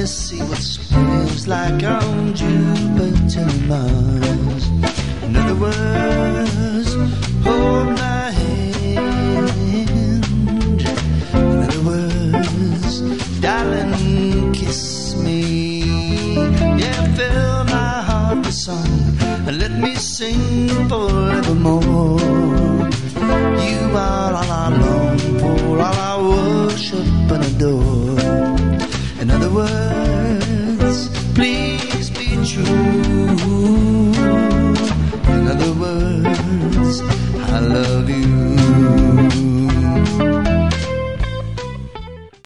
see what spring's like on Jupiter and Mars. In other words, hold my hand. In other words, darling, kiss me. Yeah, fill my heart with song and let me sing forevermore. You are all I long for, all I worship and adore. In other words,